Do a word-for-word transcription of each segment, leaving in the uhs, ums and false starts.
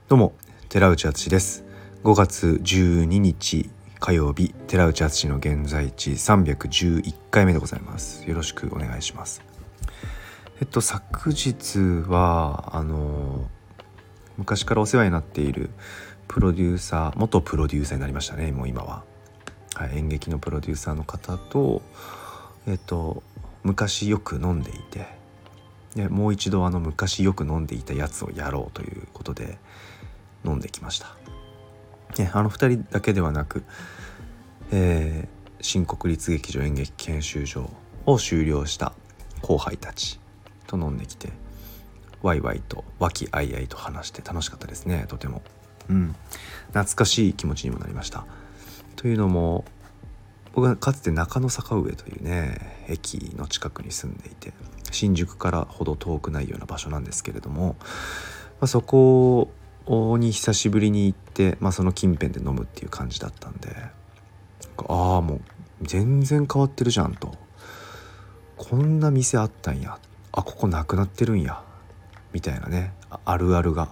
どうも寺内敦です。ごがつじゅうににち火曜日、寺内敦の現在地さんびゃくじゅういっかいめでございます。よろしくお願いします。えっと昨日はあの昔からお世話になっているプロデューサー元プロデューサーになりましたね。もう今は、はい、演劇のプロデューサーの方とえっと昔よく飲んでいて、でもう一度あの昔よく飲んでいたやつをやろうということで飲んできました。ね、あのふたりだけではなく、えー、新国立劇場演劇研修所を修了した後輩たちと飲んできて、ワイワイと和気あいあいと話して楽しかったですね。とても、うん、懐かしい気持ちにもなりました。というのも僕はかつて中野坂上というね駅の近くに住んでいて、新宿からほど遠くないような場所なんですけれども、まあ、そこに久しぶりに行って、まあ、その近辺で飲むっていう感じだったんで、ああもう全然変わってるじゃんと、こんな店あったんや、あここなくなってるんやみたいなね、あるあるが、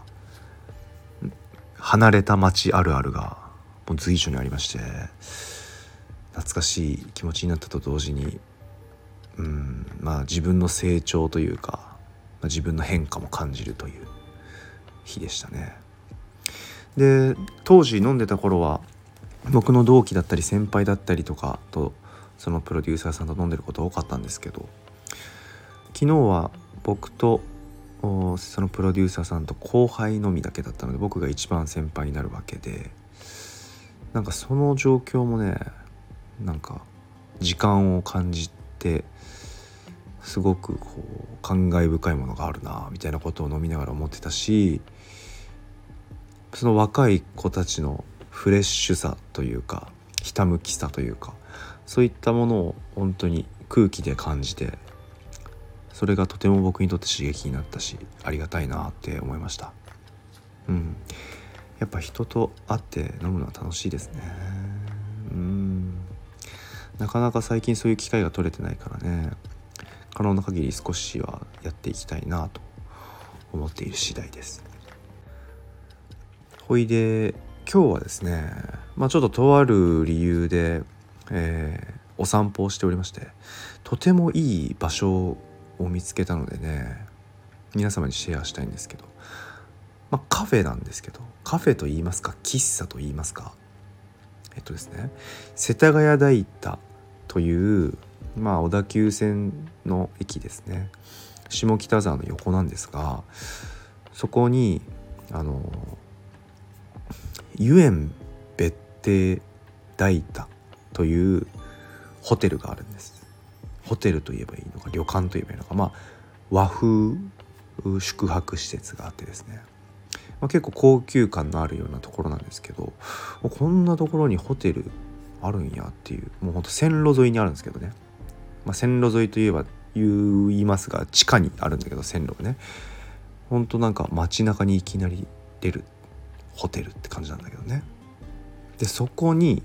離れた街あるあるがもう随所にありまして、懐かしい気持ちになったと同時に、うんまあ自分の成長というか、まあ、自分の変化も感じるという日でしたね。で当時飲んでた頃は僕の同期だったり先輩だったりとかとそのプロデューサーさんと飲んでること多かったんですけど、昨日は僕とそのプロデューサーさんと後輩のみだけだったので、僕が一番先輩になるわけで、なんかその状況もね、なんか時間を感じてすごくこう感慨深いものがあるなみたいなことを飲みながら思ってたし、その若い子たちのフレッシュさというかひたむきさというか、そういったものを本当に空気で感じて、それがとても僕にとって刺激になったし、ありがたいなって思いました。うん、やっぱ人と会って飲むのは楽しいですね。うんなかなか最近そういう機会が取れてないからね、可能な限り少しはやっていきたいなと思っている次第です。ほいで今日はですね、まあ、ちょっととある理由で、えー、お散歩をしておりまして、とてもいい場所を見つけたのでね、皆様にシェアしたいんですけど、まあ、カフェなんですけど、カフェと言いますか喫茶と言いますか、えっとですね世田谷代田という、まあ、小田急線の駅ですね、下北沢の横なんですが、そこにあのゆえん別邸代田というホテルがあるんです。ホテルと言えばいいのか旅館と言えばいいのか、まあ和風宿泊施設があってですね、まあ、結構高級感のあるようなところなんですけど、こんなところにホテルあるんやっていう、もうほんと線路沿いにあるんですけどね、まあ、線路沿いといえば言いますが地下にあるんだけど、線路がねほんとなんか街中にいきなり出るホテルって感じなんだけどね。でそこに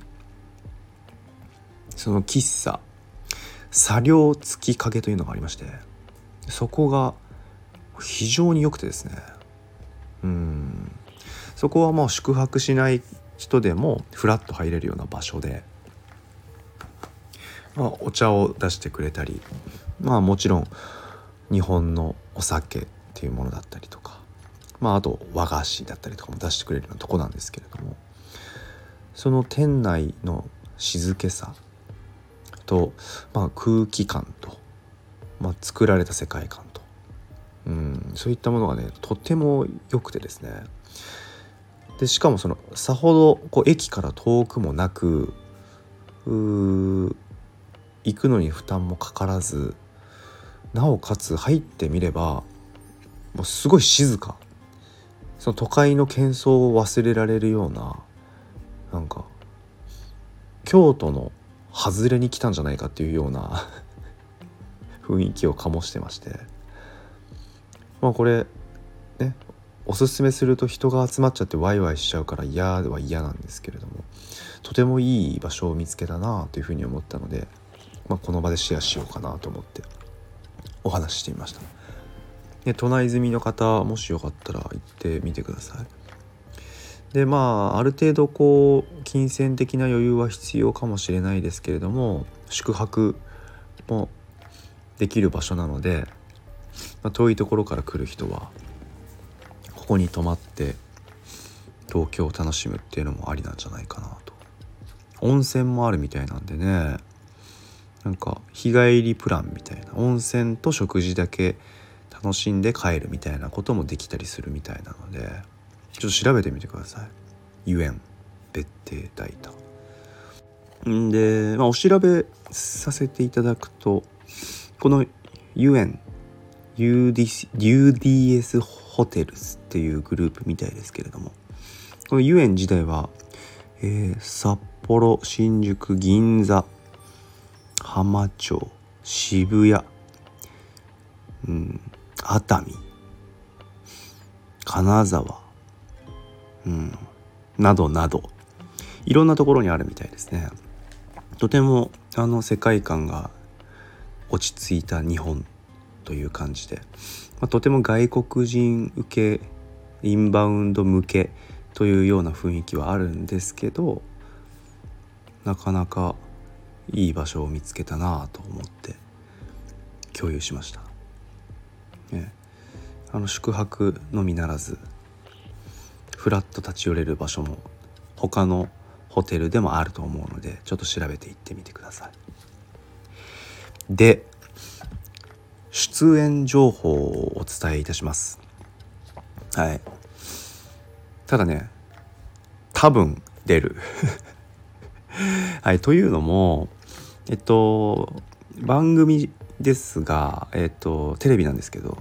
その喫茶茶寮月影というのがありまして、そこが非常に良くてですね、うんそこはもう宿泊しない人でもフラッと入れるような場所で、まあ、お茶を出してくれたり、まあもちろん日本のお酒っていうものだったりとか、まああと和菓子だったりとかも出してくれるようなとこなんですけれども、その店内の静けさと、まあ、空気感と、まあ、作られた世界観と、うんそういったものがねとても良くてですね、でしかもそのさほどこう駅から遠くもなく、う行くのに負担もかからず、なおかつ入ってみればもうすごい静か、その都会の喧騒を忘れられるような、なんか京都の外れに来たんじゃないかっていうような雰囲気を醸してまして、まあこれねおすすめすると人が集まっちゃってワイワイしちゃうから嫌は嫌なんですけれども、とてもいい場所を見つけたなというふうに思ったので、まあ、この場でシェアしようかなと思ってお話ししてみました。で都内済みの方もしよかったら行ってみてください。 でまあある程度こう金銭的な余裕は必要かもしれないですけれども、宿泊もできる場所なので、まあ、遠いところから来る人はここに泊まって東京を楽しむっていうのもありなんじゃないかなと。温泉もあるみたいなんでね、なんか日帰りプランみたいな、温泉と食事だけ楽しんで帰るみたいなこともできたりするみたいなので、ちょっと調べてみてください。ゆえん別邸大田んで、まあ、お調べさせていただくと、このゆえん ユーディーエス ホテルズっていうグループみたいですけれども、このゆえん自体は、えー、札幌、新宿、銀座、浜町、渋谷、うん、熱海、金沢、うん、などなどいろんなところにあるみたいですね。とてもあの世界観が落ち着いた日本という感じで、まあ、とても外国人受け、インバウンド向けというような雰囲気はあるんですけど、なかなかいい場所を見つけたなと思って共有しました、ね、あの宿泊のみならずフラッと立ち寄れる場所も他のホテルでもあると思うので、ちょっと調べていってみてください。で、出演情報をお伝えいたします。はい。ただね、多分出るはい、というのもえっと番組ですが、えっとテレビなんですけど、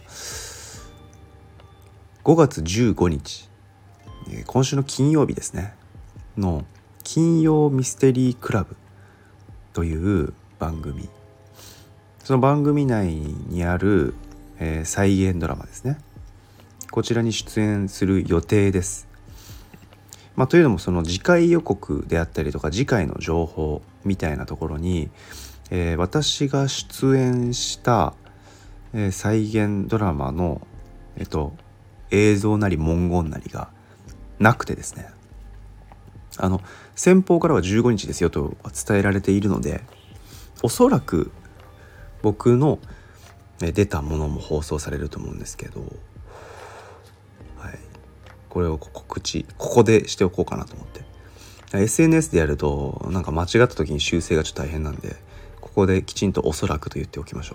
ごがつじゅうごにち、今週の金曜日ですねの金曜ミステリークラブという番組、その番組内にある、えー、再現ドラマですね、こちらに出演する予定です。まあ、というのもその次回予告であったりとか次回の情報みたいなところに、えー、私が出演した、えー、再現ドラマの、えっと、映像なり文言なりがなくてですね、あの先方からはじゅうごにちですよと伝えられているので、おそらく僕の出たものも放送されると思うんですけど、はい、これを告知ここでしておこうかなと思って、 エスエヌエス でやるとなんか間違った時に修正がちょっと大変なんで、ここできちんとおそらくと言っておきましょう。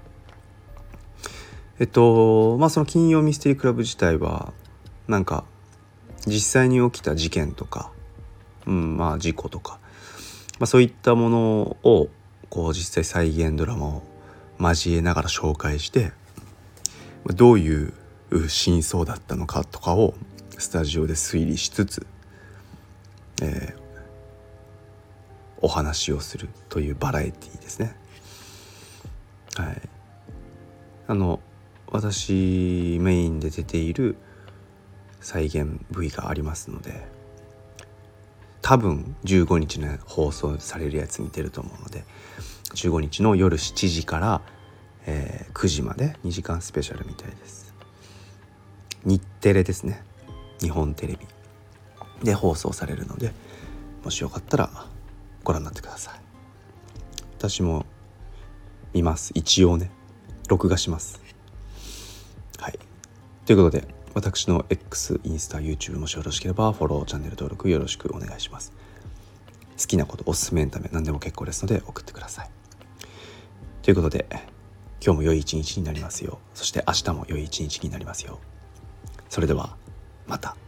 えっとまあその金曜ミステリークラブ自体はなんか実際に起きた事件とか、うん、まあ事故とか、まあ、そういったものをこう実際再現ドラマを交えながら紹介して、どういう真相だったのかとかをスタジオで推理しつつ、えー、お話をするというバラエティですね。はい、あの私メインで出ている再現 ブイ がありますので、多分じゅうごにちの放送されるやつに出ると思うので、じゅうごにちの夜しちじから、えー、くじまでにじかんスペシャルみたいです。日テレですね、日本テレビで放送されるので、もしよかったらご覧になってください。私も見ます、一応ね、録画します。はい、ということで私の X、インスタ、YouTube もしよろしければフォロー、チャンネル登録よろしくお願いします。好きなこと、おすすめエンタメ何でも結構ですので送ってください。ということで今日も良い一日になりますよう、そして明日も良い一日になりますよう。それではまた。